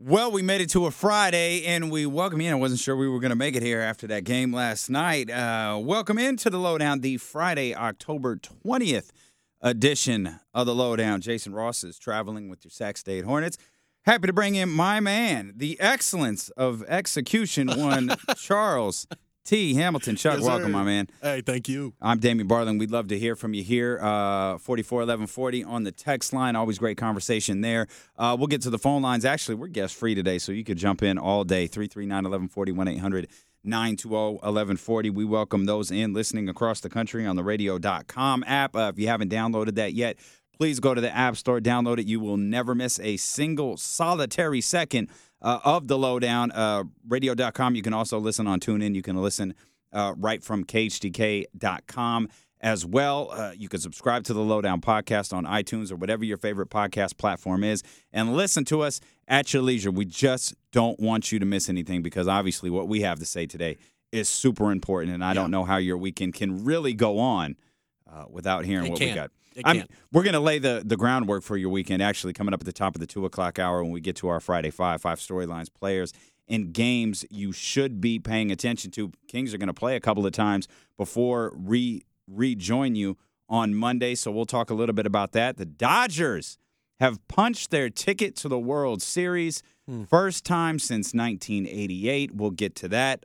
Well, we made it to a Friday, and we welcome you in. I wasn't sure we were going to make it here after that game last night. Welcome into the Lowdown, the Friday, October 20th edition of the Lowdown. Jason Ross is traveling with your Sac State Hornets. Happy to bring in my man, the excellence of execution one, Charles T. Hamilton. Chuck, Yes, welcome, sir. my man. Hey, thank you. I'm Damian Barling. We'd love to hear from you here. 441140 on the text line. Always great conversation there. We'll get to the phone lines. Actually, we're guest free today, so you could jump in all day. 339-1140, 1-800-920-1140. We welcome those in listening across the country on the radio.com app. If you haven't downloaded that yet, please go to the App Store, download it. You will never miss a single solitary second of the Lowdown. Radio.com. You can also listen on TuneIn. You can listen right from KHTK.com as well. You can subscribe to the Lowdown podcast on iTunes or whatever your favorite podcast platform is and listen to us at your leisure. We just don't want you to miss anything because obviously what we have to say today is super important, and I don't know how your weekend can really go on without hearing what we got. We're going to lay the groundwork for your weekend, actually, coming up at the top of the 2 o'clock hour when we get to our Friday five storylines, players, and games you should be paying attention to. Kings are going to play a couple of times before rejoin you on Monday, so we'll talk a little bit about that. The Dodgers have punched their ticket to the World Series. First time since 1988. We'll get to that.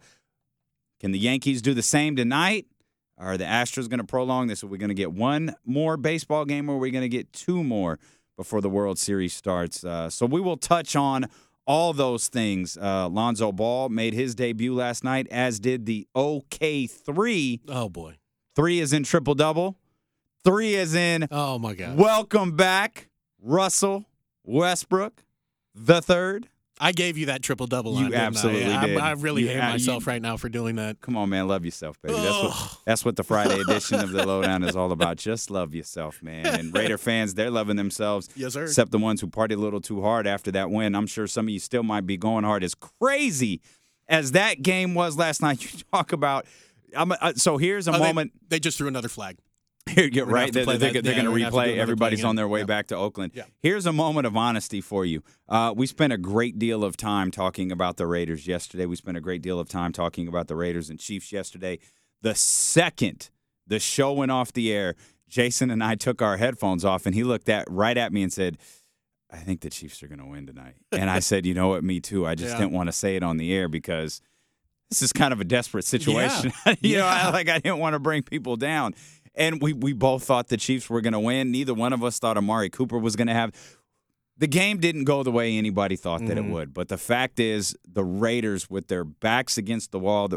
Can the Yankees do the same tonight? Are the Astros going to prolong this? Are we going to get one more baseball game, or are we going to get two more before the World Series starts? So we will touch on all those things. Lonzo Ball made his debut last night, as did the OK3. Oh, boy. 3 is in triple-double. 3 is in Oh, my God. welcome back, Russell Westbrook, the third. I gave you that triple-double line, You didn't absolutely I? did. I really You- hate myself right now for doing that. Come on, man. Love yourself, baby. Ugh. That's what the Friday edition of the Lowdown is all about. Just love yourself, man. And Raider fans, they're loving themselves. Yes, sir. Except the ones who partied a little too hard after that win. I'm sure some of you still might be going hard. As crazy as that game was last night, you talk about. So here's a moment. They just threw another flag. Here, you're We're gonna right. have to They're play going that. to Yeah, we're gonna have to do replay. another Everybody's play on their way again. back to Oakland. Yeah. Here's a moment of honesty for you. We spent a great deal of time talking about the Raiders yesterday. We spent a great deal of time talking about the Raiders and Chiefs yesterday. The second the show went off the air, Jason and I took our headphones off, and he looked right at me and said, I think the Chiefs are going to win tonight. And I said, you know what, me too. I just didn't want to say it on the air because this is kind of a desperate situation. Yeah. I didn't want to bring people down. And we both thought the Chiefs were going to win. Neither one of us thought Amari Cooper was going to have. The game didn't go the way anybody thought that it would. But the fact is, the Raiders, with their backs against the wall,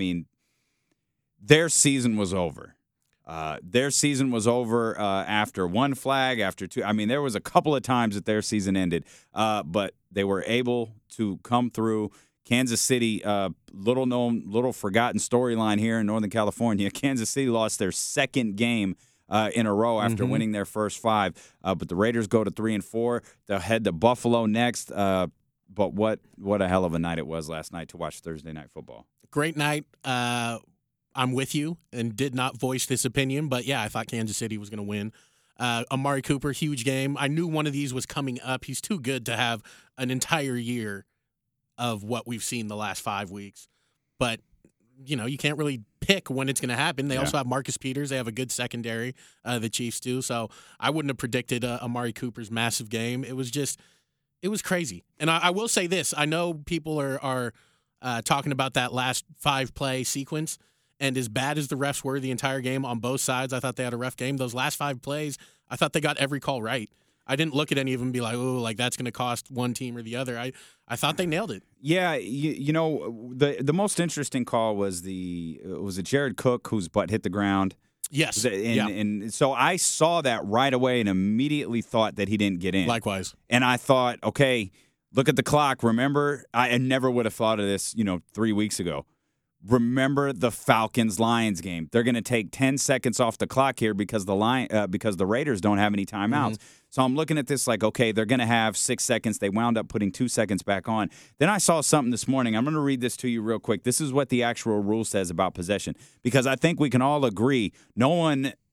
their season was over. Their season was over after one flag, after two. I mean, there was a couple of times that their season ended. But they were able to come through. Kansas City, little-known, little-forgotten storyline here in Northern California. Kansas City lost their second game in a row after winning their first 5. But the Raiders go to 3-4. They'll head to Buffalo next. But what a hell of a night it was last night to watch Thursday Night Football. Great night. I'm with you and did not voice this opinion, but, yeah, I thought Kansas City was going to win. Amari Cooper, huge game. I knew one of these was coming up. He's too good to have an entire year of what we've seen the last 5 weeks. But, you can't really pick when it's going to happen. They also have Marcus Peters. They have a good secondary, the Chiefs do. So I wouldn't have predicted Amari Cooper's massive game. It was crazy. And I will say this. I know people are talking about that last 5-play sequence. And as bad as the refs were the entire game on both sides, I thought they had a rough game. Those last 5 plays, I thought they got every call right. I didn't look at any of them and be like, oh, like that's going to cost one team or the other. I thought they nailed it. Yeah, the most interesting call was it Jared Cook whose butt hit the ground? Yes. And so I saw that right away and immediately thought that he didn't get in. Likewise. And I thought, okay, look at the clock. Remember, I never would have thought of this, 3 weeks ago. Remember the Falcons-Lions game. They're going to take 10 seconds off the clock here because the Raiders don't have any timeouts. So I'm looking at this like, okay, they're going to have 6 seconds. They wound up putting 2 seconds back on. Then I saw something this morning. I'm going to read this to you real quick. This is what the actual rule says about possession, because I think we can all agree no one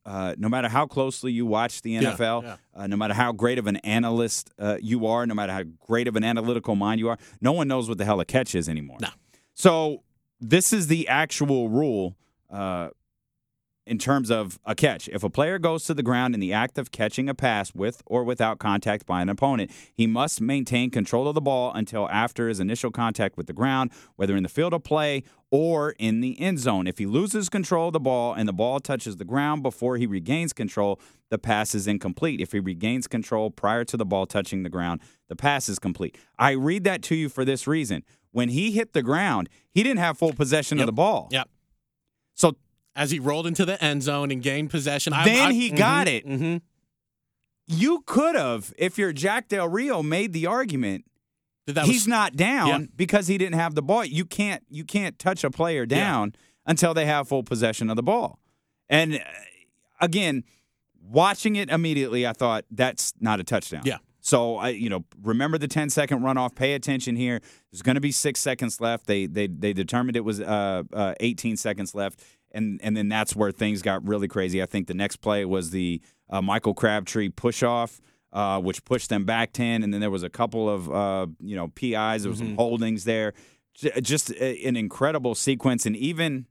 no matter how closely you watch the NFL, no matter how great of an analyst you are, no matter how great of an analytical mind you are, no one knows what the hell a catch is anymore. No. So this is the actual rule in terms of a catch. If a player goes to the ground in the act of catching a pass with or without contact by an opponent, he must maintain control of the ball until after his initial contact with the ground, whether in the field of play or in the end zone. If he loses control of the ball and the ball touches the ground before he regains control, the pass is incomplete. If he regains control prior to the ball touching the ground, the pass is complete. I read that to you for this reason. When he hit the ground, he didn't have full possession of the ball. Yep. So as he rolled into the end zone and gained possession, he got it. Mm-hmm. You could have, if you're Jack Del Rio, made the argument he's not down because he didn't have the ball. You can't touch a player down until they have full possession of the ball. And again, watching it immediately, I thought that's not a touchdown. Yeah. So remember the 10-second runoff. Pay attention here. There's going to be 6 seconds left. They determined it was 18 seconds left. And then that's where things got really crazy. I think the next play was the Michael Crabtree push-off, which pushed them back 10. And then there was a couple of, PIs. There was some holdings there. Just an incredible sequence. And even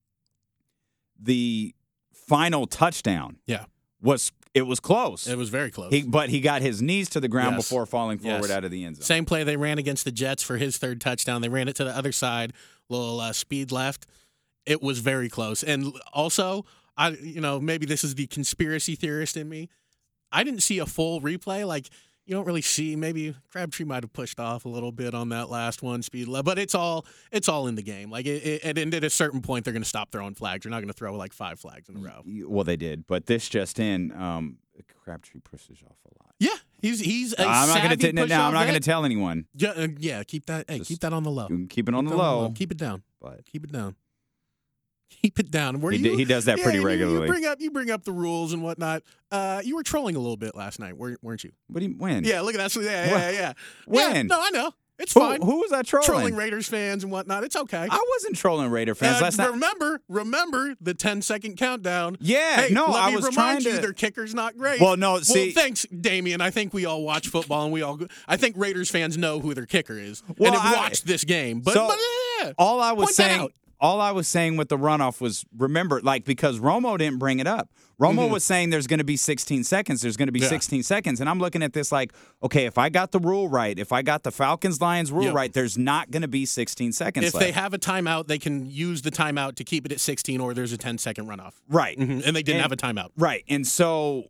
the final touchdown was close. It was very close. But he got his knees to the ground before falling forward out of the end zone. Same play they ran against the Jets for his third touchdown. They ran it to the other side, little speed left. It was very close. And also, maybe this is the conspiracy theorist in me. I didn't see a full replay. Like, you don't really see. Maybe Crabtree might have pushed off a little bit on that last one, speed left. But it's all in the game. Like, and at a certain point, they're going to stop throwing flags. You're not going to throw like 5 flags in a row. Well, they did. But this just in, Crabtree pushes off a lot. Yeah, he's a I'm not going to now. I'm not going to tell anyone. Yeah, keep that. Hey, keep that on the low. Keep it on the low. Keep it down. But keep it down. Keep it down. He does that pretty regularly. You bring up the rules and whatnot. You were trolling a little bit last night, weren't you? When? Yeah, look at that. Yeah. When? Yeah, no, I know. It's fine. Who was that trolling? Trolling Raiders fans and whatnot. It's okay. I wasn't trolling Raider fans last night. Remember the 10-second countdown. Yeah, hey, no, I was trying to. Their kicker's not great. Well, no, see. Well, thanks, Damien. I think we all watch football, and I think Raiders fans know who their kicker is and have watched this game. But all I was saying with the runoff was, remember, because Romo didn't bring it up. Romo was saying there's going to be 16 seconds. There's going to be 16 seconds. And I'm looking at this like, okay, if I got the rule right, if I got the Falcons-Lions rule right, there's not going to be 16 seconds left. If they have a timeout, they can use the timeout to keep it at 16, or there's a 10-second runoff. Right. And they didn't have a timeout. Right. And so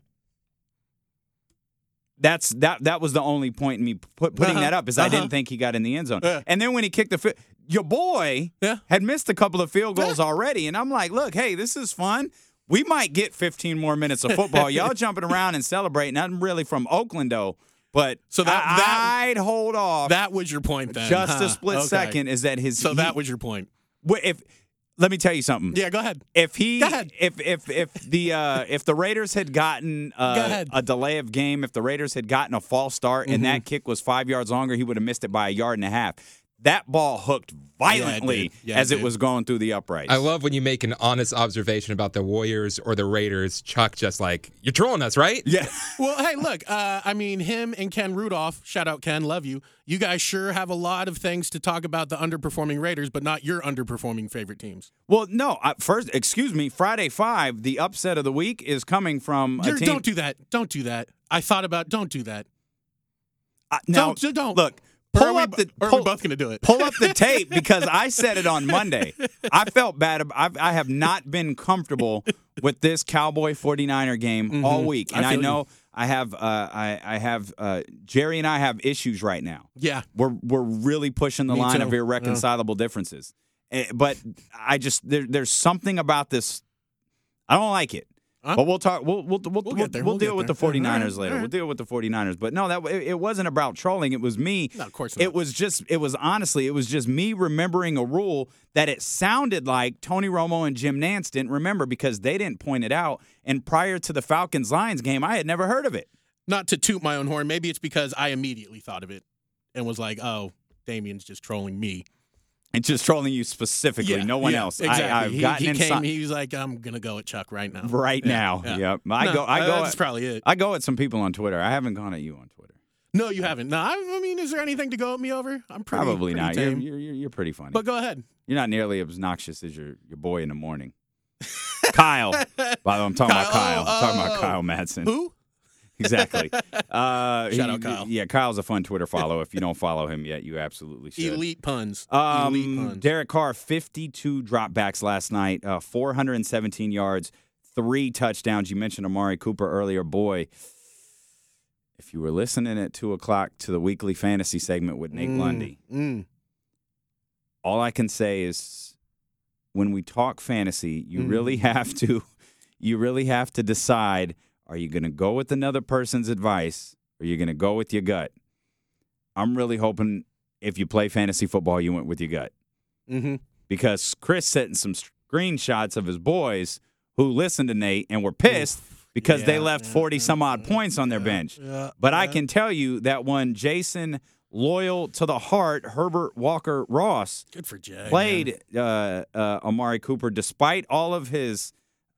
that was the only point in me putting that up, is I didn't think he got in the end zone. And then when he kicked the your boy had missed a couple of field goals already. And I'm like, look, hey, this is fun. We might get 15 more minutes of football. Y'all jumping around and celebrating. Nothing really from Oakland, though. But so I'd hold off. That was your point then. Just a split second is that his. So that was your point. Let me tell you something. Yeah, go ahead. If the Raiders had gotten a delay of game, if the Raiders had gotten a false start and that kick was 5 yards longer, he would have missed it by 1.5 yards. That ball hooked violently as it was going through the uprights. I love when you make an honest observation about the Warriors or the Raiders. Chuck just like, you're trolling us, right? Yeah. Well, hey, look, him and Ken Rudolph, shout out Ken, love you. You guys sure have a lot of things to talk about the underperforming Raiders, but not your underperforming favorite teams. Well, no. Friday 5, the upset of the week is coming from a team. Don't do that. Don't do that. Don't do that. Don't. Look. Are we both going to do it? Pull up the tape, because I said it on Monday. I felt bad. I have not been comfortable with this Cowboy 49er game all week. And I know I have Jerry and I have issues right now. Yeah. We're really pushing the line of irreconcilable differences. But there's something about this. I don't like it. But we'll talk. We'll deal with the 49ers later. We'll deal with the 49ers. But no, it wasn't about trolling. It was me. No, of course not. It was just me remembering a rule that it sounded like Tony Romo and Jim Nantz didn't remember, because they didn't point it out. And prior to the Falcons-Lions game, I had never heard of it. Not to toot my own horn, maybe it's because I immediately thought of it and was like, oh, Damien's just trolling me. It's just trolling you specifically, Yeah, no one yeah, else. Exactly. I've gotten he inside came. He was like, "I'm gonna go at Chuck right now." right now. Yeah. Yep. That's probably it. I go at some people on Twitter. I haven't gone at you on Twitter. No, you haven't. No, I mean, is there anything to go at me over? I'm pretty Probably pretty not. tame. You're pretty funny. But go ahead. You're not nearly as obnoxious as your boy in the morning. Kyle. By the way, I'm talking about Kyle. I'm talking about Kyle Madsen. Who? Exactly. Shout out Kyle. Yeah, Kyle's a fun Twitter follow. If you don't follow him yet, you absolutely should. Elite puns. Elite puns. Derek Carr, 52 dropbacks last night, 417 yards, 3 touchdowns. You mentioned Amari Cooper earlier. Boy, if you were listening at 2 o'clock to the weekly fantasy segment with Nate Lundy, all I can say is when we talk fantasy, you really have to decide, are you going to go with another person's advice or are you going to go with your gut? I'm really hoping if you play fantasy football, you went with your gut. Mm-hmm. Because Chris sent some screenshots of his boys who listened to Nate and were pissed because they left 40-some-odd points on their bench. But I can tell you that when Jason, loyal to the heart, Herbert Walker Ross, good for Jay, played Amari Cooper despite all of his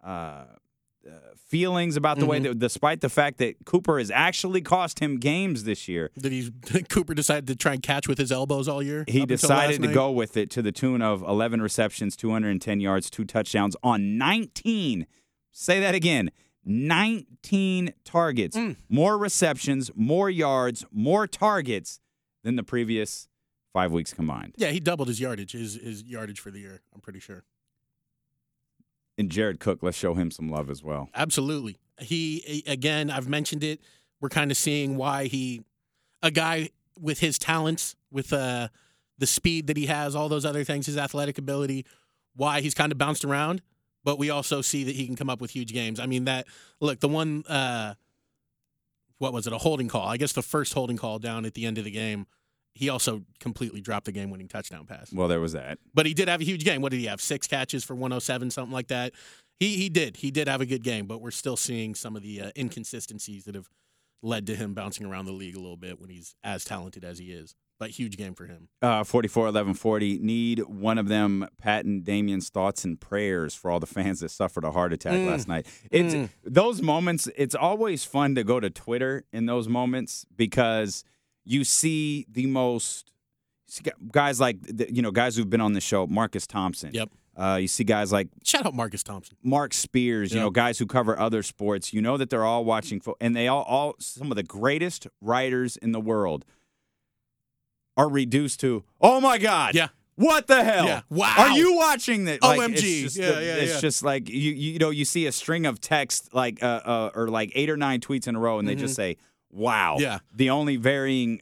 feelings about the way that, despite the fact that Cooper has actually cost him games this year. Cooper decided to try and catch with his elbows all year? He decided to go with it to the tune of 11 receptions, 210 yards, 2 touchdowns on 19. Say that again. 19 targets. More receptions, more yards, more targets than the previous 5 weeks combined. Yeah, he doubled his yardage, his yardage for the year, I'm pretty sure. And Jared Cook, let's show him some love as well. Absolutely. Again, I've mentioned it. We're kind of seeing why a guy with his talents, with the speed that he has, all those other things, his athletic ability, why he's kind of bounced around. But we also see that he can come up with huge games. I mean, the one, what was it, a holding call? I guess the first holding call down at the end of the game, he also completely dropped the game-winning touchdown pass. Well, there was that. But he did have a huge game. What did he have, 6 catches for 107, something like that? He did. He did have a good game, but we're still seeing some of the inconsistencies that have led to him bouncing around the league a little bit when he's as talented as he is. But huge game for him. 44-11-40. Need one of them, Pat and Damien's thoughts and prayers for all the fans that suffered a heart attack last night. Those moments, it's always fun to go to Twitter in those moments because you see the most guys like, guys who've been on the show, Marcus Thompson. Yep. You see guys like shout out Marcus Thompson, Mark Spears, guys who cover other sports. You know that they're all watching, and they all some of the greatest writers in the world are reduced to, oh my God, what the hell? Yeah. Wow, are you watching that? Like, OMG, it's just like you see a string of text or like 8 or 9 tweets in a row, and they just say, wow. Yeah. The only varying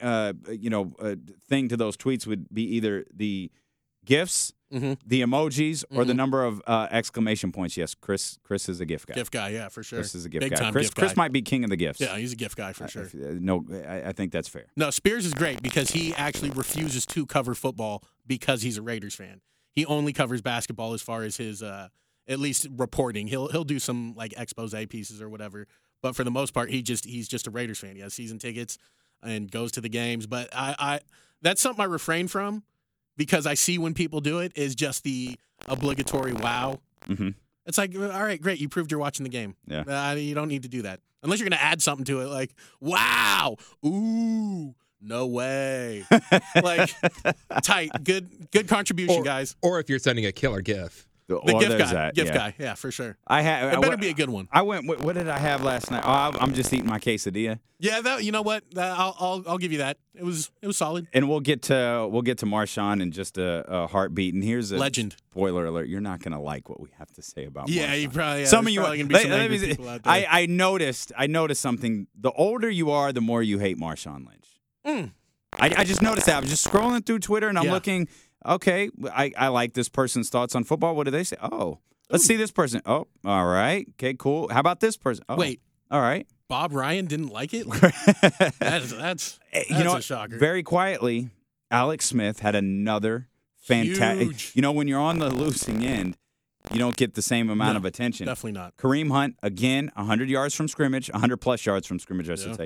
thing to those tweets would be either the GIFs, the emojis, or the number of exclamation points. Yes, Chris is a GIF guy. GIF guy, yeah, for sure. Chris is a GIF Big guy. time Chris GIF guy. might be king of the GIFs. Yeah, he's a GIF guy for sure. I think that's fair. No, Spears is great because he actually refuses to cover football because he's a Raiders fan. He only covers basketball as far as his at least reporting. He'll do some like expose pieces or whatever, but for the most part, he's just a Raiders fan. He has season tickets and goes to the games. But I that's something I refrain from because I see when people do it is just the obligatory wow. Mm-hmm. It's like, all right, great, you proved you're watching the game. Yeah. You don't need to do that unless you're going to add something to it, like wow, ooh. No way. Like, tight. Good contribution, guys. Or if you're sending a killer GIF. The GIF guy. Yeah, for sure. It better be a good one. I went. What did I have last night? Oh, I'm just eating my quesadilla. Yeah, you know what? I'll give you that. It was solid. And we'll get to Marshawn in just a heartbeat. And here's a legend. Spoiler alert: you're not gonna like what we have to say about. Yeah, Marshawn. you probably. Some of you are gonna be some angry people out there. I noticed something. The older you are, the more you hate Marshawn Lynch. I just noticed that. I was just scrolling through Twitter and I'm looking. Okay, I like this person's thoughts on football. What do they say? Oh, let's see this person. Oh, all right. Okay, cool. How about this person? Oh, wait. All right. Bob Ryan didn't like it? That's a shocker. Very quietly, Alex Smith had another fantastic. When you're on the losing end, you don't get the same amount of attention. Definitely not. Kareem Hunt, again, 100 yards from scrimmage, 100-plus yards from scrimmage, I should say.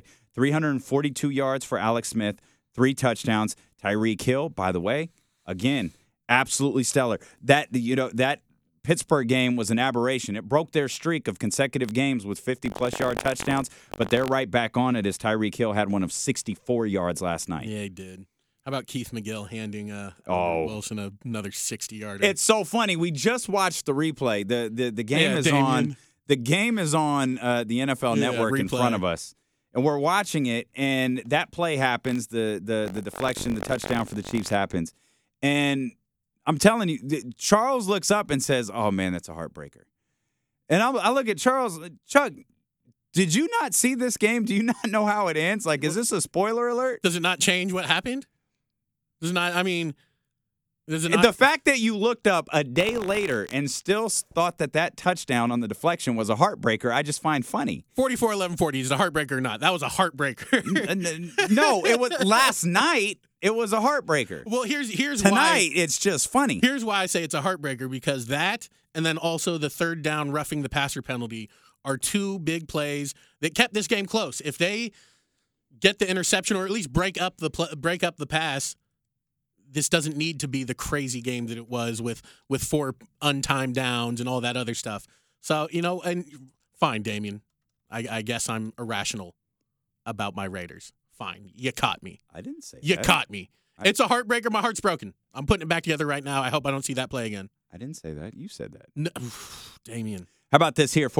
342 yards for Alex Smith, 3 touchdowns. Tyreek Hill, by the way, again, Absolutely stellar. That Pittsburgh game was an aberration. It broke their streak of consecutive games with 50-plus yard touchdowns, but they're right back on it as Tyreek Hill had one of 64 yards last night. Yeah, he did. How about Keith McGill handing Wilson another 60-yarder? It's so funny. We just watched the replay. The game is Damien. on. The game is on the NFL Network in replay. front of us, and we're watching it. And that play happens. The deflection, the touchdown for the Chiefs happens, and I'm telling you, Charles looks up and says, "Oh man, that's a heartbreaker." And I look at Charles, Chuck. Did you not see this game? Do you not know how it ends? Like, is this a spoiler alert? Does it not change what happened? Does it not? I mean, does it not? The fact that you looked up a day later and still thought that touchdown on the deflection was a heartbreaker, I just find funny. 44-11-40 is it a heartbreaker or not? That was a heartbreaker. No, it was last night. It was a heartbreaker. Well, here's Tonight, why. it's just funny. Here's why I say it's a heartbreaker, because that and then also the third down roughing the passer penalty are two big plays that kept this game close. If they get the interception or at least break up the pass, this doesn't need to be the crazy game that it was with 4 untimed downs and all that other stuff. So, and fine, Damien. I guess I'm irrational about my Raiders. Fine. You caught me. I didn't say You that. caught me. It's a heartbreaker. My heart's broken. I'm putting it back together right now. I hope I don't see that play again. I didn't say that. You said that. No, Damien. How about this here?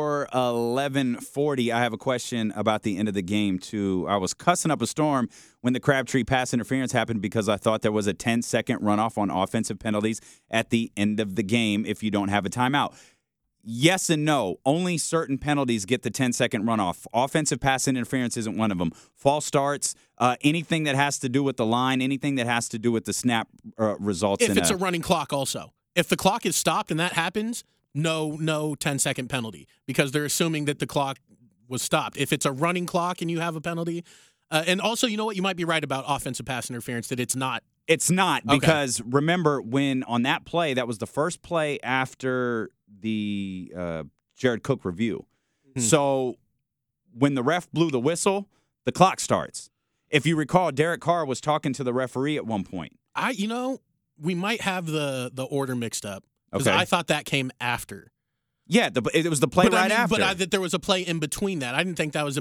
44-11-40. I have a question about the end of the game, too. I was cussing up a storm when the Crabtree pass interference happened because I thought there was a 10-second runoff on offensive penalties at the end of the game if you don't have a timeout. Yes and no. Only certain penalties get the 10-second runoff. Offensive pass interference isn't one of them. False starts, anything that has to do with the line, anything that has to do with the snap results. If it's a running clock also. If the clock is stopped and that happens, no 10-second penalty because they're assuming that the clock was stopped. If it's a running clock and you have a penalty, and also, you know what? You might be right about offensive pass interference, that it's not. It's not Okay. because remember when on that play, that was the first play after the Jared Cook review. So when the ref blew the whistle, the clock starts. If you recall, Derek Carr was talking to the referee at one point. We might have the order mixed up because Okay. I thought that came after. Yeah, it was the play right after. But that there was a play in between that. I didn't think that was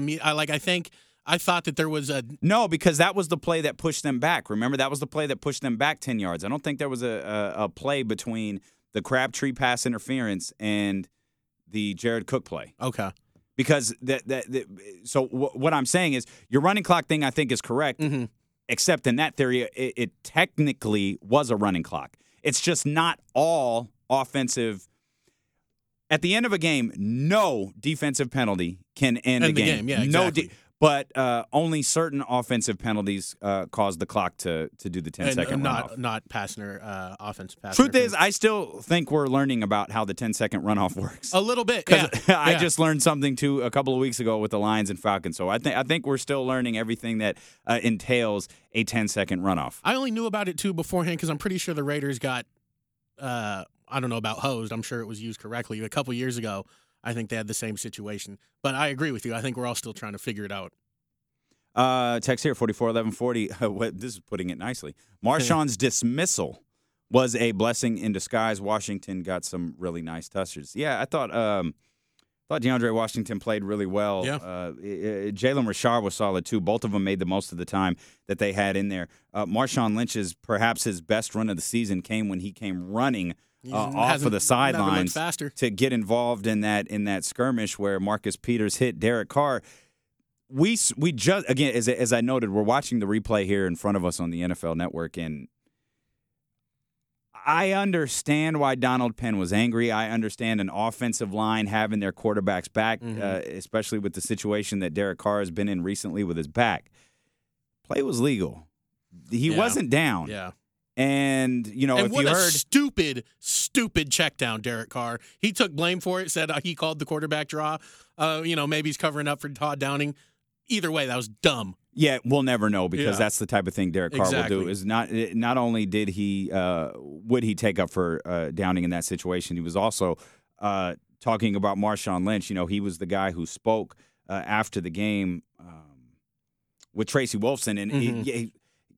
I thought that there was a. No, because that was the play that pushed them back. Remember, that was the play that pushed them back 10 yards. I don't think there was a play between the Crabtree pass interference and the Jared Cook play. Okay. Because so what I'm saying is your running clock thing I think is correct, except in that theory it technically was a running clock. It's just not all offensive. At the end of a game, no defensive penalty can end the game. Yeah, exactly. But only certain offensive penalties cause the clock to do the 10-second runoff. Not offensive pass. Truth is, I still think we're learning about how the 10-second runoff works. a little bit. 'Cause Yeah. I Yeah. just learned something too a couple of weeks ago with the Lions and Falcons. So I think we're still learning everything that entails a 10-second runoff. I only knew about it too beforehand because I'm pretty sure the Raiders got. I don't know about hosed. I'm sure it was used correctly. A couple years ago, I think they had the same situation. But I agree with you. I think we're all still trying to figure it out. Text here, 44-11-40. This is putting it nicely. Marshawn's dismissal was a blessing in disguise. Washington got some really nice touches. Yeah, I thought DeAndre Washington played really well. Yeah. Jalen Richard was solid, too. Both of them made the most of the time that they had in there. Marshawn Lynch's perhaps his best run of the season came when he came running off of the sidelines faster. to get involved in that skirmish where Marcus Peters hit Derek Carr. We just again as I noted, we're watching the replay here in front of us on the NFL Network, and I understand why Donald Penn was angry. I understand an offensive line having their quarterbacks back, especially with the situation that Derek Carr has been in recently with his back. Play was legal. He wasn't down. Yeah. And, And if what you a heard. stupid check down, Derek Carr. He took blame for it, said he called the quarterback draw. Maybe he's covering up for Todd Downing. Either way, that was dumb. Yeah, we'll never know because Yeah. that's the type of thing Derek Carr will do. Exactly. Is not only did he would he take up for Downing in that situation, he was also talking about Marshawn Lynch. He was the guy who spoke after the game with Tracy Wolfson, and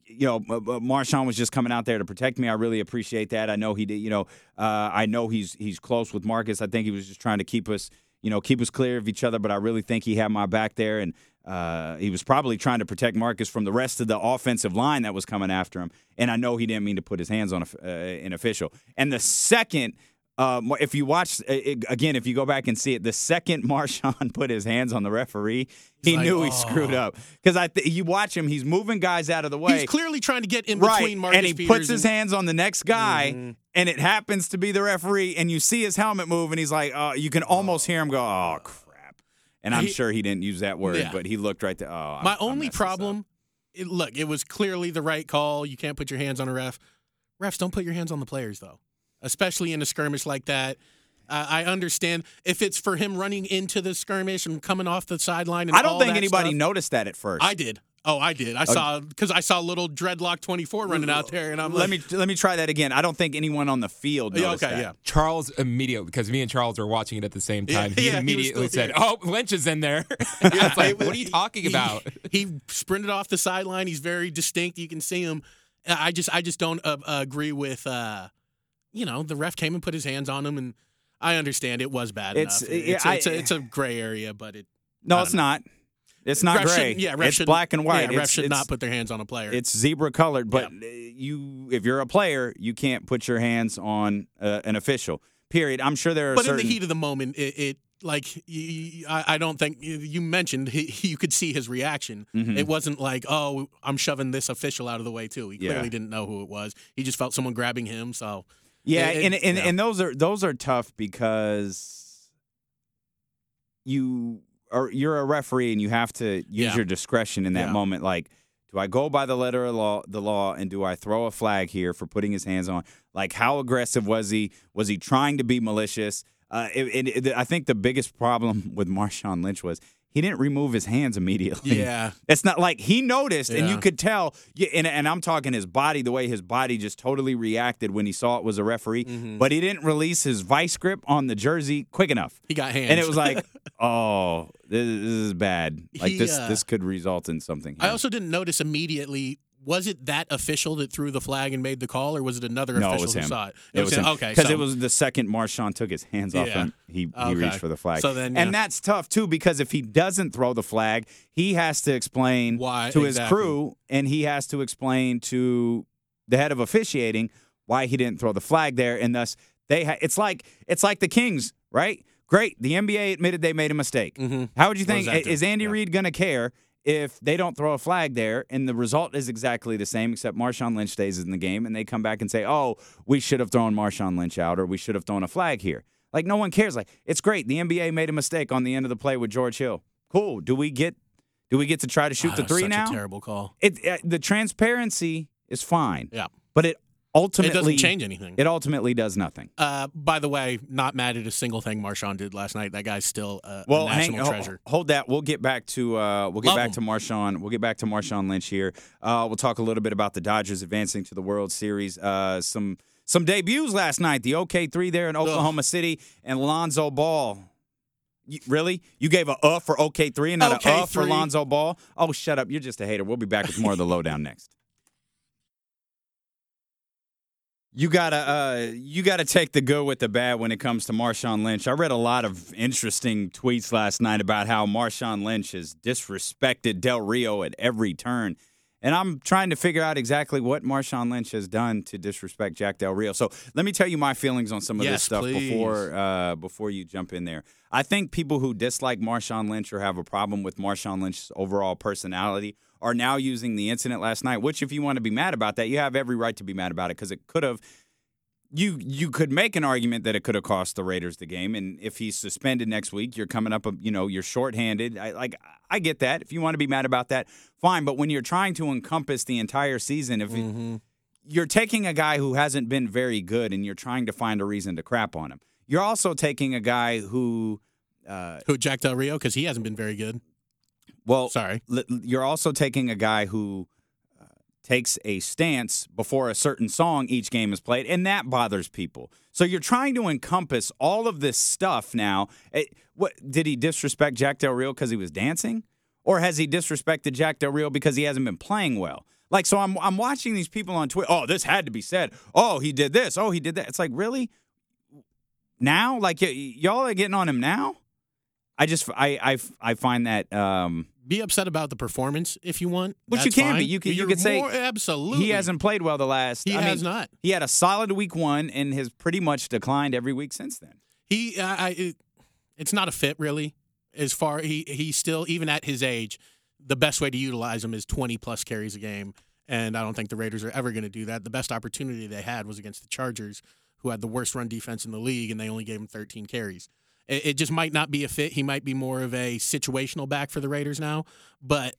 Marshawn was just coming out there to protect me. I really appreciate that. I know he did. I know he's close with Marcus. I think he was just trying to keep us clear of each other. But I really think he had my back there, and he was probably trying to protect Marcus from the rest of the offensive line that was coming after him. And I know he didn't mean to put his hands on an official. And the second. If you watch again, if you go back and see it, the second Marshawn put his hands on the referee, he knew he screwed up. Because you watch him, he's moving guys out of the way. He's clearly trying to get in between Marcus and he Peters puts his hands on the next guy, and it happens to be the referee, and you see his helmet move, and he's like, you can almost hear him go, oh, crap. And I'm sure he didn't use that word, but he looked right there. Oh, my only problem, it was clearly the right call. You can't put your hands on a ref. Refs, don't put your hands on the players, though. Especially in a skirmish like that. I understand if it's for him running into the skirmish and coming off the sideline. And I don't think that anybody stuff. noticed that at first. I did. Oh, I did. I saw little dreadlock 24 running out there, and I'm like, let me try that again. I don't think anyone on the field noticed that. Yeah. Charles immediately, because me and Charles were watching it at the same time, he immediately said, here. "Oh, Lynch is in there." I was like, "What are you talking about?" He sprinted off the sideline. He's very distinct. You can see him. I just don't agree with. The ref came and put his hands on him, and I understand it was bad enough. It's a gray area, but it's not. It's not gray. It's black and white. Refs should not put their hands on a player. It's zebra colored, but if you're a player, you can't put your hands on an official. Period. I'm sure there are. But in the heat of the moment, I don't think you mentioned you could see his reaction. Mm-hmm. It wasn't like, oh, I'm shoving this official out of the way too. He clearly didn't know who it was. He just felt someone grabbing him. So. Yeah, and those are tough because you're a referee and you have to use your discretion in that moment. Like, do I go by the letter of the law, and do I throw a flag here for putting his hands on? Like, how aggressive was he? Was he trying to be malicious? I think the biggest problem with Marshawn Lynch was he didn't remove his hands immediately. Yeah. It's not like he noticed, and you could tell. And I'm talking his body, the way his body just totally reacted when he saw it was a referee. Mm-hmm. But he didn't release his vice grip on the jersey quick enough. He got hands. And it was like, oh, this is bad. Like, this could result in something here. I also didn't notice immediately. Was it that official that threw the flag and made the call, or was it another official who saw it? It was him. Okay, because it was the second Marshawn took his hands off him, he reached for the flag. So then, and that's tough too, because if he doesn't throw the flag, he has to explain to his crew, and he has to explain to the head of officiating why he didn't throw the flag there, and thus it's like the Kings, right? Great, the NBA admitted they made a mistake. Mm-hmm. How would you think? Is Andy Reid going to care if they don't throw a flag there and the result is exactly the same, except Marshawn Lynch stays in the game, and they come back and say, oh, we should have thrown Marshawn Lynch out, or we should have thrown a flag here? Like, no one cares. Like, it's great. The NBA made a mistake on the end of the play with George Hill. Cool. Do we get to try to shoot the three now? Such a terrible call. The transparency is fine. Yeah. But it doesn't change anything. It ultimately does nothing. By the way, not mad at a single thing Marshawn did last night. That guy's still a national treasure. Hold that. We'll get back to Marshawn. We'll get back to Marshawn Lynch here. We'll talk a little bit about the Dodgers advancing to the World Series. Some debuts last night. The OK3 there in Oklahoma City, and Lonzo Ball. Really? You gave a for OK3 and not a for Lonzo Ball? Oh, shut up. You're just a hater. We'll be back with more of the Lowdown next. You gotta take the good with the bad when it comes to Marshawn Lynch. I read a lot of interesting tweets last night about how Marshawn Lynch has disrespected Del Rio at every turn. And I'm trying to figure out exactly what Marshawn Lynch has done to disrespect Jack Del Rio. So let me tell you my feelings on some of this stuff before you jump in there. I think people who dislike Marshawn Lynch or have a problem with Marshawn Lynch's overall personality are now using the incident last night, which if you want to be mad about that, you have every right to be mad about it, because it could have – you could make an argument that it could have cost the Raiders the game, and if he's suspended next week, you're coming up, you're shorthanded. I get that. If you want to be mad about that, fine. But when you're trying to encompass the entire season, you're taking a guy who hasn't been very good and you're trying to find a reason to crap on him. You're also taking a guy who Jack Del Rio, because he hasn't been very good. Well, sorry. You're also taking a guy who takes a stance before a certain song each game is played, and that bothers people. So you're trying to encompass all of this stuff now. What did he disrespect Jack Del Rio because he was dancing? Or has he disrespected Jack Del Rio because he hasn't been playing well? Like, so I'm watching these people on Twitter. Oh, this had to be said. Oh, he did this. Oh, he did that. It's like, really? Now? Like, y'all are getting on him now? I find that be upset about the performance if you want. Which That's you can fine. be. You could say absolutely. he hasn't played well the last. He has not. He had a solid week 1 and has pretty much declined every week since then. It's not a fit really. As far he still, even at his age, the best way to utilize him is 20 plus carries a game, and I don't think the Raiders are ever going to do that. The best opportunity they had was against the Chargers, who had the worst run defense in the league, and they only gave him 13 carries. It just might not be a fit. He might be more of a situational back for the Raiders now. But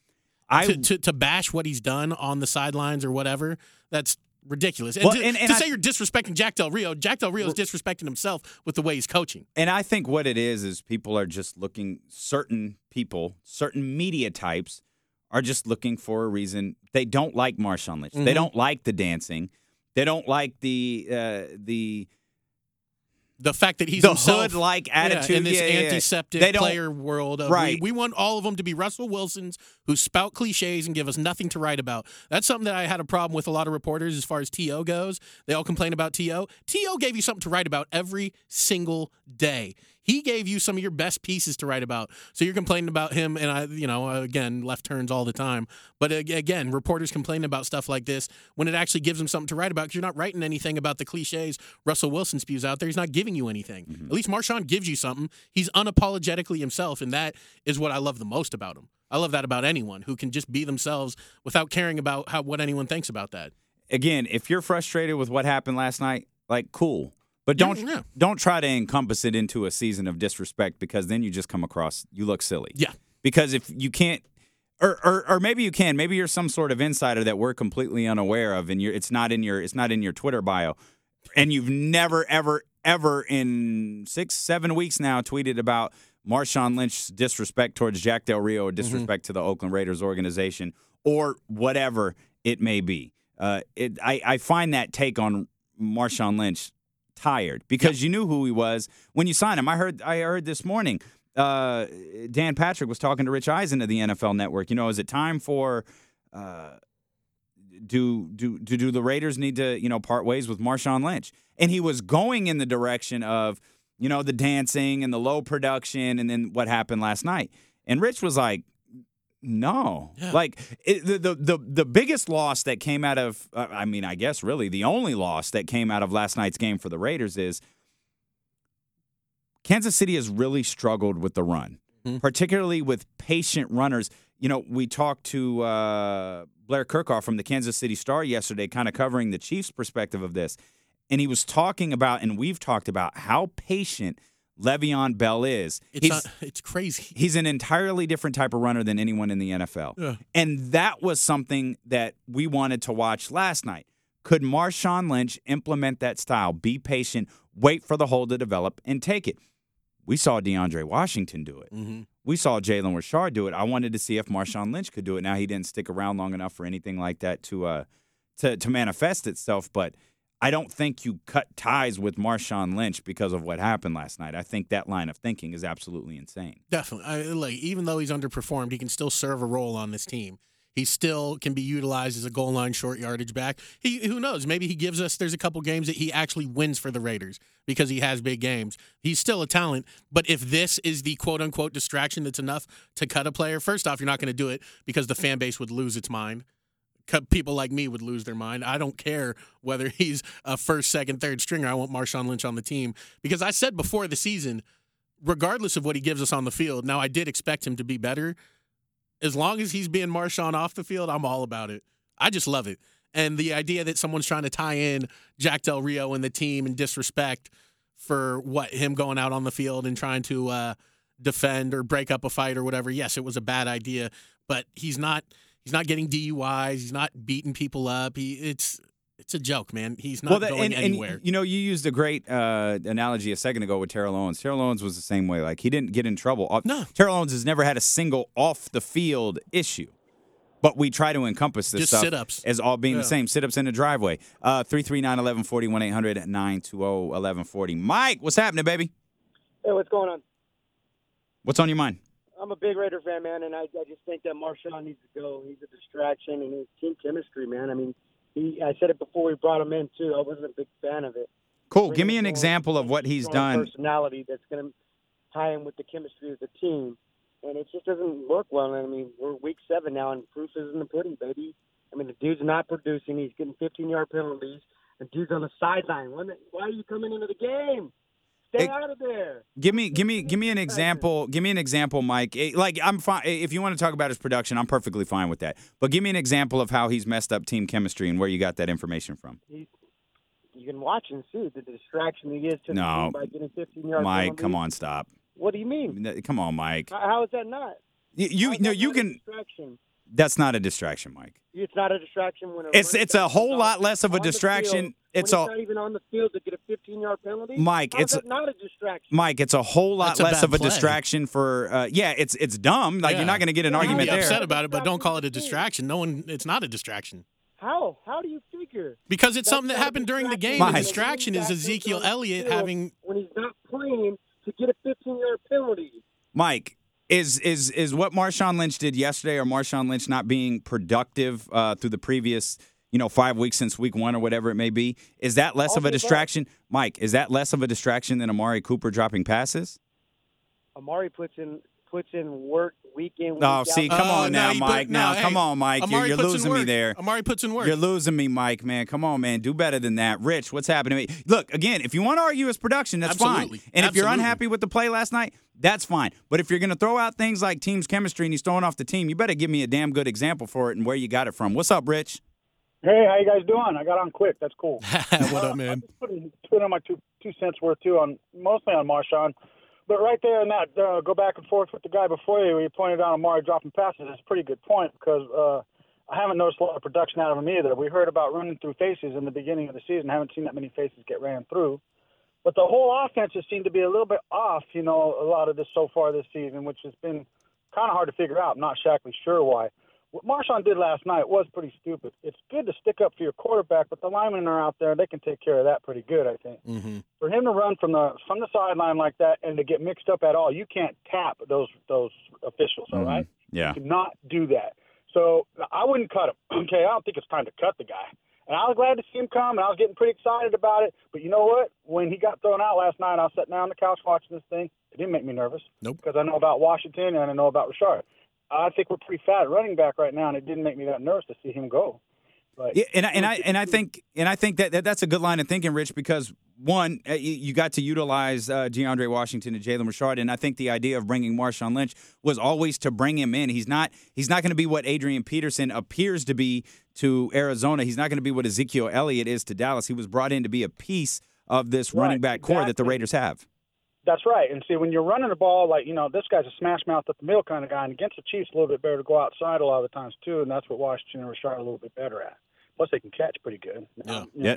to bash what he's done on the sidelines or whatever, that's ridiculous. And to say you're disrespecting Jack Del Rio is disrespecting himself with the way he's coaching. And I think what it is people are just looking, certain media types are just looking for a reason. They don't like Marshawn Lynch. Mm-hmm. They don't like the dancing. They don't like the fact that he's the himself, hood-like attitude in this antiseptic player world. Right. We want all of them to be Russell Wilsons who spout cliches and give us nothing to write about. That's something that I had a problem with a lot of reporters as far as T.O. goes. They all complain about T.O. T.O. gave you something to write about every single day. He gave you some of your best pieces to write about. So you're complaining about him, and again, left turns all the time. But again, reporters complain about stuff like this when it actually gives them something to write about because you're not writing anything about the cliches Russell Wilson spews out there. He's not giving you anything. Mm-hmm. At least Marshawn gives you something. He's unapologetically himself, and that is what I love the most about him. I love that about anyone who can just be themselves without caring about what anyone thinks about that. Again, if you're frustrated with what happened last night, like, cool. But don't try to encompass it into a season of disrespect because then you just come across, you look silly. Yeah. Because if you can't, or maybe you can, maybe you're some sort of insider that we're completely unaware of, and it's not in your Twitter bio, and you've never ever in 6-7 weeks now tweeted about Marshawn Lynch's disrespect towards Jack Del Rio or disrespect to the Oakland Raiders organization or whatever it may be. I find that take on Marshawn Lynch tired because you knew who he was when you signed him. I heard this morning Dan Patrick was talking to Rich Eisen of the NFL Network. Is it time for do the Raiders need to part ways with Marshawn Lynch? And he was going in the direction of the dancing and the low production, and then what happened last night. And Rich was like, no. Yeah. Like, the biggest loss that came out of, I guess really the only loss that came out of last night's game for the Raiders is Kansas City has really struggled with the run, particularly with patient runners. We talked to Blair Kirchhoff from the Kansas City Star yesterday, kind of covering the Chiefs' perspective of this. And he was talking about, and we've talked about, how patient Le'Veon Bell is. It's crazy. He's an entirely different type of runner than anyone in the NFL. Yeah. And that was something that we wanted to watch last night. Could Marshawn Lynch implement that style, be patient, wait for the hole to develop, and take it? We saw DeAndre Washington do it. Mm-hmm. We saw Jalen Richard do it. I wanted to see if Marshawn Lynch could do it. Now, he didn't stick around long enough for anything like that to manifest itself, but I don't think you cut ties with Marshawn Lynch because of what happened last night. I think that line of thinking is absolutely insane. Definitely. Even though he's underperformed, he can still serve a role on this team. He still can be utilized as a goal line short yardage back. Who knows? Maybe he gives us – there's a couple games that he actually wins for the Raiders because he has big games. He's still a talent, but if this is the quote-unquote distraction that's enough to cut a player, first off, you're not going to do it because the fan base would lose its mind. People like me would lose their mind. I don't care whether he's a first, second, third stringer. I want Marshawn Lynch on the team because I said before the season, regardless of what he gives us on the field, now I did expect him to be better. As long as he's being Marshawn off the field, I'm all about it. I just love it. And the idea that someone's trying to tie in Jack Del Rio and the team in disrespect for him going out on the field and trying to defend or break up a fight or whatever. Yes, it was a bad idea, but he's not getting DUIs. He's not beating people up. It's a joke, man. He's not going anywhere. And, you used a great analogy a second ago with Terrell Owens. Terrell Owens was the same way. Like, he didn't get in trouble. No. Terrell Owens has never had a single off-the-field issue. But we try to encompass this stuff sit-ups. As all being the same. Sit-ups in the driveway. 339-1140, 1-800-920-1140. Mike, what's happening, baby? Hey, what's going on? What's on your mind? I'm a big Raider fan, man, and I just think that Marshawn needs to go. He's a distraction, and his team chemistry, man. I mean, I said it before we brought him in, too. I wasn't a big fan of it. Cool. Give me an example of what he's done. Personality that's going to tie him with the chemistry of the team, and it just doesn't work well. I mean, we're week 7 now, and proof is in the pudding, baby. I mean, the dude's not producing. He's getting 15-yard penalties. The dude's on the sideline. Why are you coming into the game? Stay out of there. Give me an example. Give me an example, Mike. Like, I'm fine if you want to talk about his production. I'm perfectly fine with that. But give me an example of how he's messed up team chemistry and where you got that information from. You can watch and see the distraction he is to the team by getting 15-yard Mike, penalties. Come on, stop. What do you mean? Come on, Mike. How is that not? You can. Distraction? That's not a distraction, Mike. It's not a distraction when it's a whole lot less of a distraction. It's not even on the field to get a 15-yard penalty. Mike, it's not a distraction. Mike, it's a whole lot less of a distraction for. It's dumb. Like you're not going to get an argument there. Be upset about it, but don't call it a distraction. It's not a distraction. How? How do you figure? Because it's something that happened during the game. The distraction is Ezekiel Elliott having when he's not playing to get a 15-yard penalty. Mike. Is what Marshawn Lynch did yesterday, or Marshawn Lynch not being productive through the previous 5 weeks since week 1 or whatever it may be, is that less of a distraction? Mike, is that less of a distraction than Amari Cooper dropping passes? Amari puts in work week in, week out. See, come on now, Mike. Come on, Mike. You're losing me there. Amari puts in work. You're losing me, Mike, man. Come on, man. Do better than that. Rich, what's happening? Look, again, if you want to argue his production, that's fine. And if you're unhappy with the play last night, that's fine. But if you're going to throw out things like team's chemistry and he's throwing off the team, you better give me a damn good example for it and where you got it from. What's up, Rich? Hey, how you guys doing? I got on quick. That's cool. What up, man? I'm just putting on my two cents worth, too, mostly on Marshawn. But right there in that, go back and forth with the guy before you, where you pointed out Amari dropping passes, is a pretty good point because I haven't noticed a lot of production out of him either. We heard about running through faces in the beginning of the season. Haven't seen that many faces get ran through. But the whole offense has seemed to be a little bit off, a lot of this so far this season, which has been kind of hard to figure out. I'm not exactly sure why. What Marshawn did last night was pretty stupid. It's good to stick up for your quarterback, but the linemen are out there. They can take care of that pretty good, I think. Mm-hmm. For him to run from the sideline like that and to get mixed up at all, you can't tap those officials, all right? Yeah. You cannot do that. So I wouldn't cut him. Okay, I don't think it's time to cut the guy. And I was glad to see him come, and I was getting pretty excited about it. But you know what? When he got thrown out last night, I was sitting down on the couch watching this thing. It didn't make me nervous. Nope. Because I know about Washington and I know about Richard. I think we're pretty fat at running back right now, and it didn't make me that nervous to see him go. But, yeah, and I think that's a good line of thinking, Rich, because one, you got to utilize DeAndre Washington and Jalen Richard, and I think the idea of bringing Marshawn Lynch was always to bring him in. He's not going to be what Adrian Peterson appears to be to Arizona. He's not going to be what Ezekiel Elliott is to Dallas. He was brought in to be a piece of this running back core that the Raiders have. That's right. And see, when you're running the ball, like, this guy's a smash mouth up the middle kind of guy, and against the Chiefs, a little bit better to go outside a lot of the times, too, and that's what Washington and Richard are a little bit better at. Plus, they can catch pretty good. Yeah.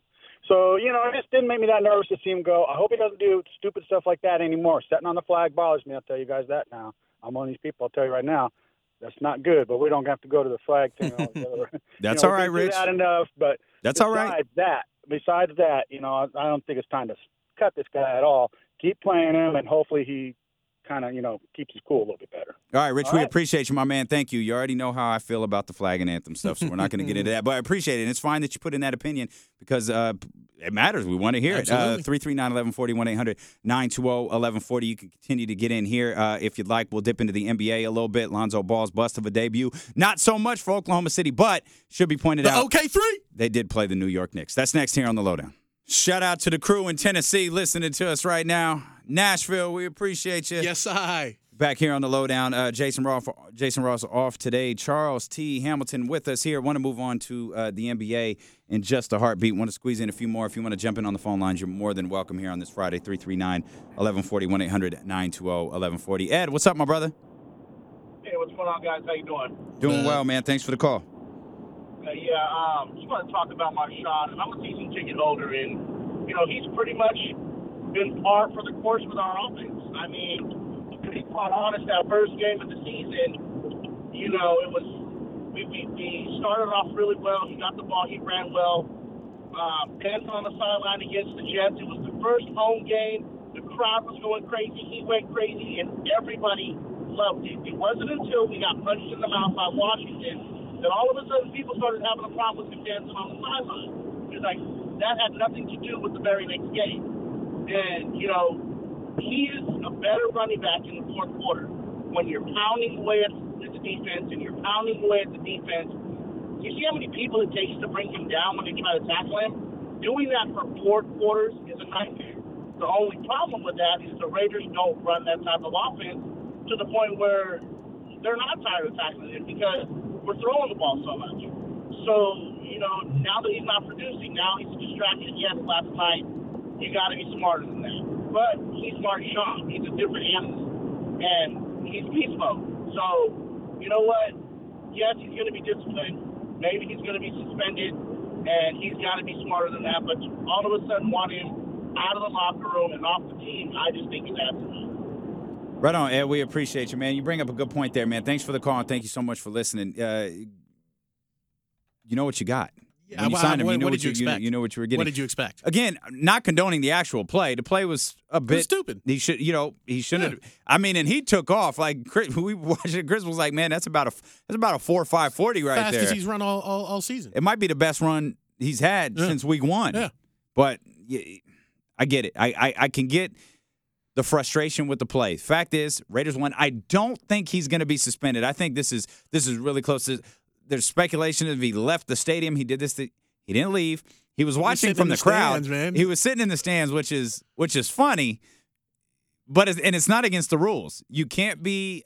So, it just didn't make me that nervous to see him go. I hope he doesn't do stupid stuff like that anymore. Setting on the flag bothers me. I'll tell you guys that now. I'm one of these people. I'll tell you right now. That's not good, but we don't have to go to the flag thing. That's all right, Rich. That enough, but that's all right. Besides that, I don't think it's time to cut this guy at all. Keep playing him, and hopefully he kind of, keeps his cool a little bit better. All right, Rich, we appreciate you, my man. Thank you. You already know how I feel about the flag and anthem stuff, so we're not going to get into that. But I appreciate it, and it's fine that you put in that opinion because it matters. We want to hear it. 339-1140, 1-800-920-1140. You can continue to get in here if you'd like. We'll dip into the NBA a little bit. Lonzo Ball's bust of a debut. Not so much for Oklahoma City, but should be pointed out. OK3. They did play the New York Knicks. That's next here on The Lowdown. Shout out to the crew in Tennessee listening to us right now. Nashville, we appreciate you. Yes, I. Back here on The Lowdown, Jason Ross off today. Charles T. Hamilton with us here. Want to move on to the NBA in just a heartbeat. Want to squeeze in a few more. If you want to jump in on the phone lines, you're more than welcome here on this Friday, 339-1140, 1-800-920-1140. Ed, what's up, my brother? Hey, what's going on, guys? How you doing? Doing well, man. Thanks for the call. Just want to talk about Marshawn, and I'm a season ticket holder, and, he's pretty much been par for the course with our offense. I mean, to be quite honest, that first game of the season, it was we started off really well. He got the ball. He ran well. Pence on the sideline against the Jets. It was the first home game. The crowd was going crazy. He went crazy, and everybody loved it. It wasn't until we got punched in the mouth by Washington that all of a sudden people started having a problem with him dancing on the sideline. It's like, that had nothing to do with the very next game. And, you know, he is a better running back in the fourth quarter. When you're pounding away at the defense and you're pounding away at the defense, you see how many people it takes to bring him down when they try to tackle him? Doing that for 4 quarters is a nightmare. The only problem with that is the Raiders don't run that type of offense to the point where they're not tired of tackling him because we're throwing the ball so much. So, you know, now that he's not producing, now he's distracted. Yes, last night, you got to be smarter than that. But he's Marshawn. He's a different animal. And he's beast mode. So, you know what? Yes, he's going to be disciplined. Maybe he's going to be suspended. And he's got to be smarter than that. But all of a sudden, want him out of the locker room and off the team, I just think it's absolute. Right on, Ed. We appreciate you, man. You bring up a good point there, man. Thanks for the call, and thank you so much for listening. You know what you got. Yeah, when you signed him, what you did you expect? You know what you were getting. What did you expect? Again, not condoning the actual play. The play was a bit stupid. He shouldn't have. I mean, and he took off like we watched it. Chris was like, "Man, that's about a 4.5 40 right there." Fastest he's run all season. It might be the best run he's had since week 1. Yeah, but I get it. I can get the frustration with the play. Fact is, Raiders won. I don't think he's going to be suspended. I think this is really close. There's speculation if he left the stadium. He did this. He didn't leave. He was watching from the crowd. Stands, man. He was sitting in the stands, which is funny. But it's not against the rules. You can't be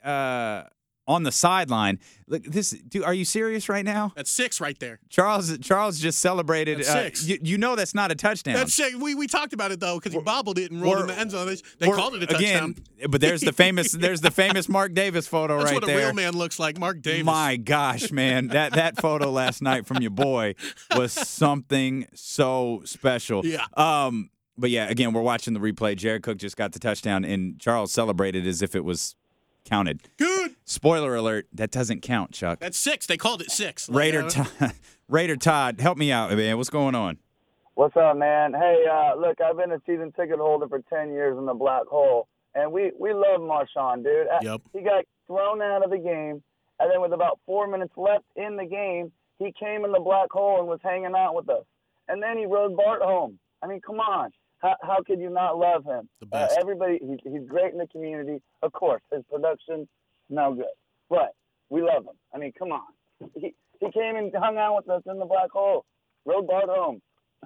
on the sideline. Look, dude, are you serious right now? That's 6 right there. Charles just celebrated. That's 6. You know that's not a touchdown. That's 6. We talked about it though because he bobbled it and rolled in the end zone. They called it a touchdown. Again, but there's the famous Mark Davis photo That's right there. That's what there. a real man looks like, Mark Davis. My gosh, man, that photo last night from your boy was something so special. Yeah. But yeah, again, we're watching the replay. Jared Cook just got the touchdown, and Charles celebrated as if it was counted. Good. Spoiler alert, that doesn't count, Chuck. That's 6. They called it 6. Raider Todd, help me out, man. What's going on? What's up, man? Hey, look, I've been a season ticket holder for 10 years in the Black Hole, and we love Marshawn, dude. Yep. He got thrown out of the game, and then with about 4 minutes left in the game, he came in the Black Hole and was hanging out with us. And then he rode Bart home. I mean, come on. How could you not love him? The best. Everybody, he's great in the community. Of course, his production, no good. But we love him. I mean, come on. He came and hung out with us in the Black Hole. Rode Bart home.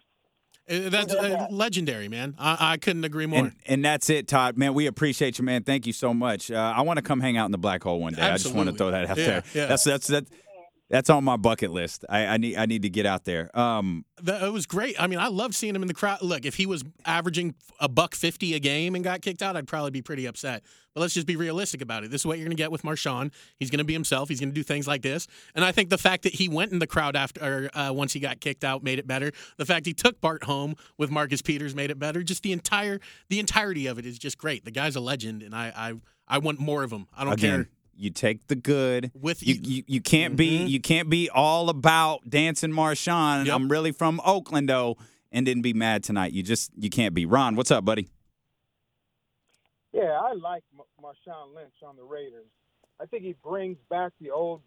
That's legendary, man. I couldn't agree more. And that's it, Todd. Man, we appreciate you, man. Thank you so much. I want to come hang out in the Black Hole one day. Absolutely. I just want to throw that out there. Yeah. That's on my bucket list. I need to get out there. It was great. I mean, I loved seeing him in the crowd. Look, if he was averaging $150 a game and got kicked out, I'd probably be pretty upset. But let's just be realistic about it. This is what you're going to get with Marshawn. He's going to be himself. He's going to do things like this. And I think the fact that he went in the crowd after once he got kicked out made it better. The fact he took Bart home with Marcus Peters made it better. Just the entirety of it is just great. The guy's a legend, and I want more of him. I don't care. You take the good. With you can't be all about dancing Marshawn. Yep. I'm really from Oakland though, and didn't be mad tonight. You can't be. Ron, what's up, buddy? Yeah, I like Marshawn Lynch on the Raiders. I think he brings back the old,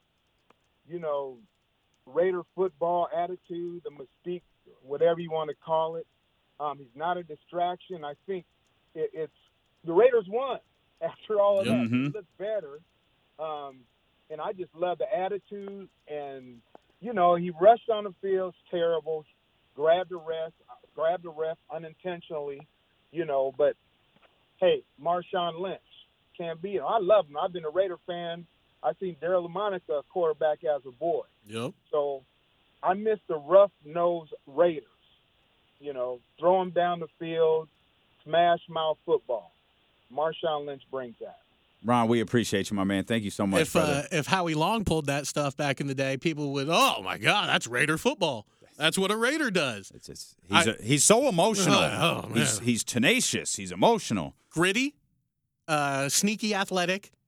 Raider football attitude, the mystique, whatever you want to call it. He's not a distraction. I think it's the Raiders won after all of that. Mm-hmm. He looks better. And I just love the attitude. And, he rushed on the field, terrible, grabbed the ref unintentionally, but, hey, Marshawn Lynch can't beat him. I love him. I've been a Raider fan. I've seen Darryl LaMonica quarterback as a boy. Yep. So I miss the rough-nosed Raiders, throw them down the field, smash mouth football. Marshawn Lynch brings that. Ron, we appreciate you, my man. Thank you so much, brother. If Howie Long pulled that stuff back in the day, people would, oh, my God, that's Raider football. That's what a Raider does. He's so emotional. Oh, man. He's tenacious. He's emotional. Gritty, sneaky athletic,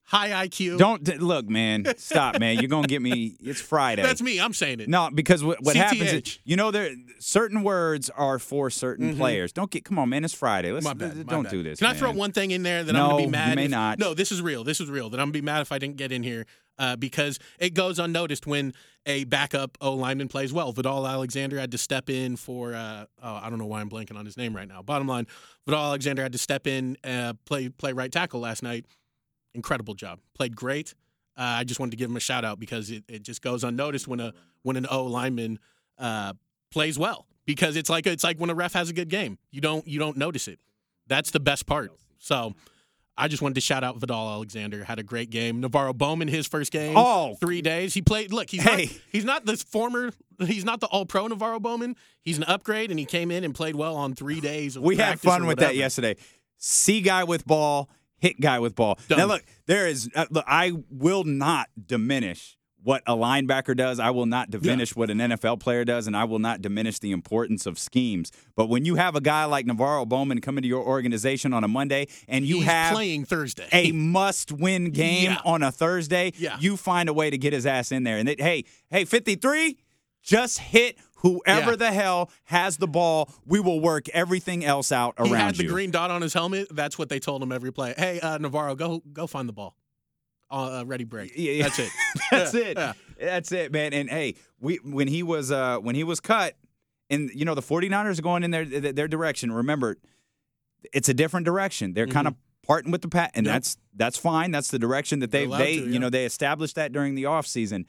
high IQ. Look, man. Stop, man. You're gonna get me. It's Friday. That's me. I'm saying it. No, because what happens is, CTH. there certain words are for certain players. Come on, man. It's Friday. My bad. Don't do this. Can I man. throw one thing in there that I'm No, going to be mad? you may not. No, this is real. That I'm going to be mad if I didn't get in here because it goes unnoticed when a backup O lineman plays well. Vidal Alexander had to step in for I don't know why I'm blanking on his name right now. Bottom line, Vidal Alexander had to step in, play right tackle last night. Incredible job. Played great. I just wanted to give him a shout out because it just goes unnoticed when an O lineman plays well, because it's like when a ref has a good game. You don't notice it. That's the best part. So I just wanted to shout out Vidal Alexander. Had a great game. Navarro Bowman, his first game. 3 days. He played. Look, he's not the All-Pro Navarro Bowman. He's an upgrade, and he came in and played well on 3 days of We had practice fun or with whatever. that yesterday. See guy with ball, hit guy with ball. Done. Now look, I will not diminish what a linebacker does. I will not diminish what an NFL player does, and I will not diminish the importance of schemes. But when you have a guy like Navarro Bowman come into your organization on a Monday, and He's have playing Thursday. a must-win game on a Thursday, you find a way to get his ass in there. And hey, 53, just hit whoever the hell has the ball. We will work everything else out around you. He had the green dot on his helmet. That's what they told him every play. Hey, Navarro, go find the ball. Ready, break. Yeah. That's it. That's it. Yeah. That's it, man. And hey, when he was cut, and the 49ers are going in their direction. Remember, it's a different direction. They're kind of parting with the pat, and that's fine. That's the direction that they established that during the offseason.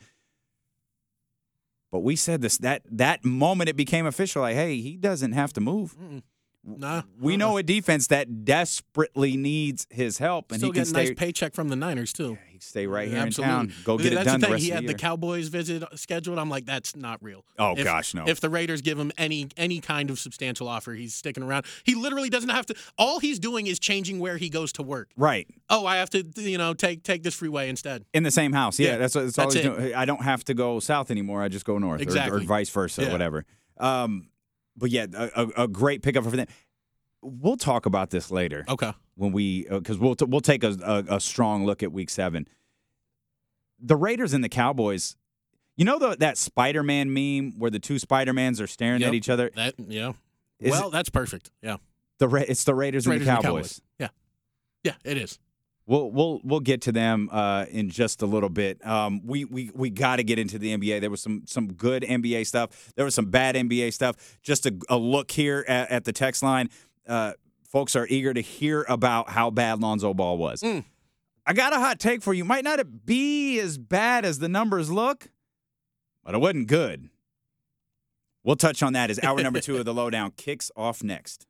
But we said this that moment it became official. Like, hey, he doesn't have to move. Nah, we know a defense that desperately needs his help, and still he can get a stay. nice paycheck from the Niners too. He can stay right here Absolutely. in town. Go get That's it done. The thing. The rest He of had the the year. Cowboys visit scheduled. I'm like, that's not real. Oh, gosh, no. If the Raiders give him any kind of substantial offer, he's sticking around. He literally doesn't have to. All he's doing is changing where he goes to work. Right. Oh, I have to, take this freeway instead. In the same house. Yeah, that's all he's it. doing. I don't have to go south anymore. I just go north, Exactly. or vice versa, whatever. But yeah, a great pickup for them. We'll talk about this later. Okay. When because we'll take a strong look at Week 7. The Raiders and the Cowboys. You know that Spider-Man meme where the two Spider-Mans are staring at each other? That's perfect. Yeah. It's the Raiders and the Cowboys. Yeah. Yeah, it is. We'll get to them in just a little bit. We got to get into the NBA. There was some good NBA stuff. There was some bad NBA stuff. Just a look here at the text line. Folks are eager to hear about how bad Lonzo Ball was. I got a hot take for you. Might not be as bad as the numbers look, but it wasn't good. We'll touch on that as hour number 2 of the Lowdown kicks off next.